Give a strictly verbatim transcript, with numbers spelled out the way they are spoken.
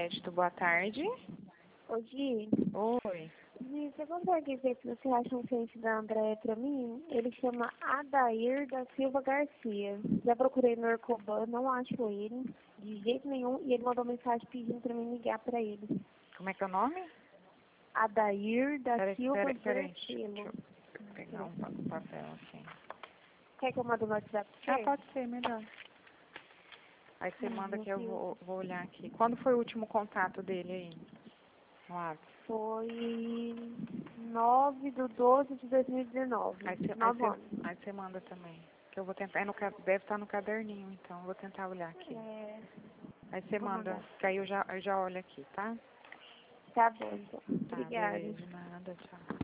crédito. Boa tarde. Ô, Gi, Oi. Gi, você consegue ver se você acha um cliente da Andréia pra mim? Ele chama Adair da Silva Garcia. Já procurei no Orcoban, não acho ele, de jeito nenhum, e ele mandou mensagem pedindo pra mim ligar pra ele. Como é que é o nome? Adair da Peraí, Silva peraí, peraí. Garcia. Deixa eu pegar um pa- um papel aqui. Quer que eu mande no WhatsApp pra Ah, você? pode ser, melhor. Aí você Ai, manda meu que eu Deus. vou, vou olhar aqui. Quando foi o último contato dele aí? No WhatsApp? Foi nove de doze de dois mil e dezenove. Aí você, aí Nove você, anos. aí você manda também. Que eu vou tentar. É no, ca- deve estar no caderninho, então eu vou tentar olhar aqui. É, Aí você vou manda, mandar. que aí eu já, eu já olho aqui, tá? Tá bom, então. Tá, Obrigada. beleza, nada, tchau.